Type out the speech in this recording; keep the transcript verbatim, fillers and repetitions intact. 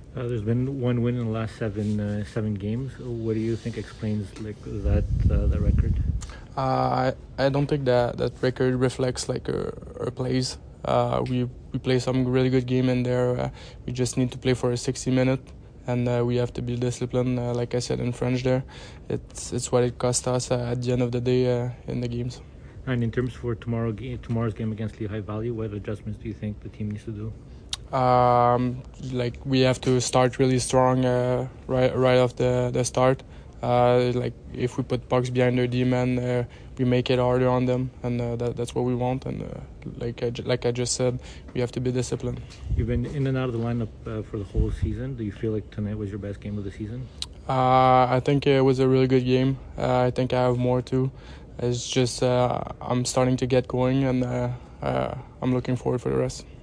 Uh, there's been one win in the last seven uh, seven games. What do you think explains like that uh, that record? Uh, I I don't think that that record reflects like our, our plays. Uh, we we play some really good game in there. Uh, we just need to play for a sixty minute, and uh, we have to be disciplined. Uh, like I said in French, there, it's it's what it cost us uh, at the end of the day uh, in the games. And in terms for tomorrow tomorrow's game against Lehigh Valley, what adjustments do you think the team needs to do? Um, like we have to start really strong uh, right right off the the start. Uh, like if we put pucks behind their D-man, uh, we make it harder on them, and uh, that, that's what we want. And uh, like I, like I just said, we have to be disciplined. You've been in and out of the lineup uh, for the whole season. Do you feel like tonight was your best game of the season? Uh, I think it was a really good game. Uh, I think I have more too. It's just uh, I'm starting to get going, and uh, uh, I'm looking forward for the rest.